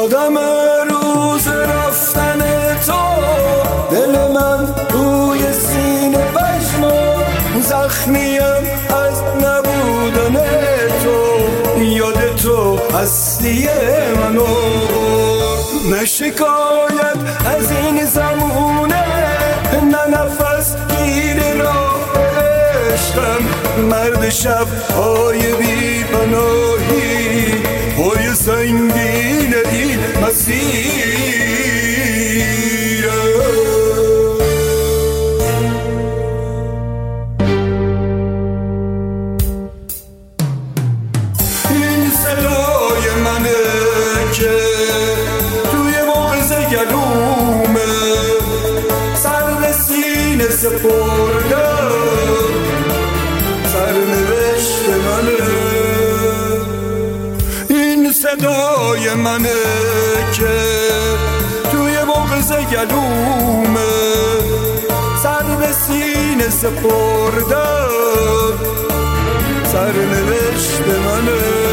یادم روز رفتن تو، دل من روی سینه پشمان، زخمیم از نبودن تو، یاد تو هستی منو. نه شکایت از این زمونه، نه نفس گیر راه عشقم، مرد شب های بی پناهی، پای سنگین این مسیر. این صدای منه که توی مغز گلومه، سر به سینه سپردم، سرنوشت منه. این صدای منه که توی مغز گلومه، سر به سینه سپردم، سرنوشت منه.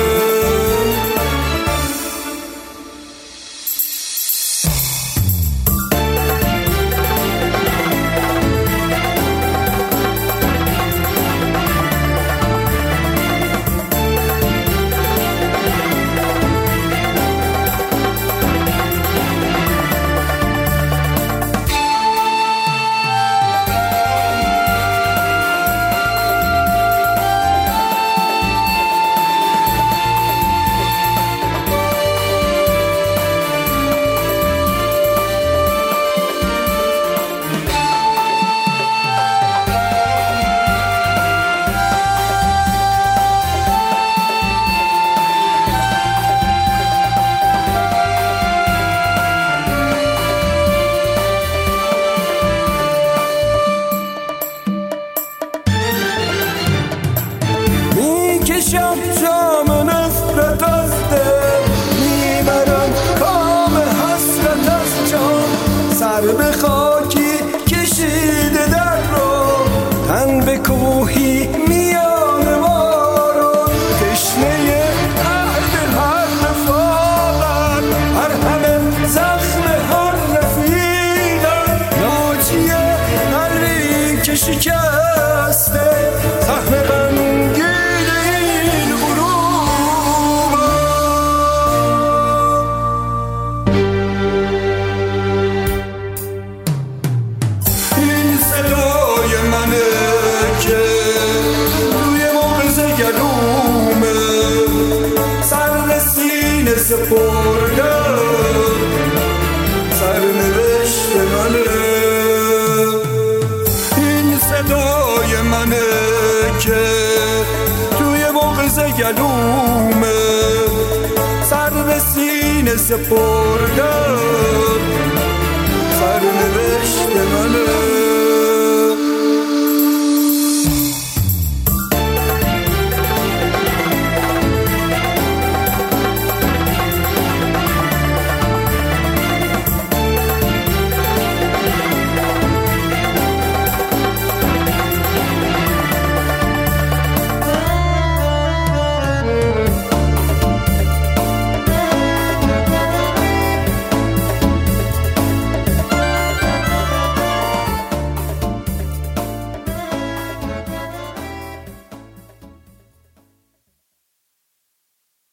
میکشم جام نفرت از دل، میبرم کام حسرت از جان، سر به خاکی کشیده در رو، تن به کوهی میان بارون، تشنه عهد هر رفاقت، هر همه زخم هر رفیقم، ناجی قلبی که شکسته، سهم غمگین این غروب. این صدای منه که توی مغز گلومه، سر به سینه سپردم، سرنوشت منه. این صدای منه که توی مغز گلومه، سر به سینه سپردم، سرنوشت منه.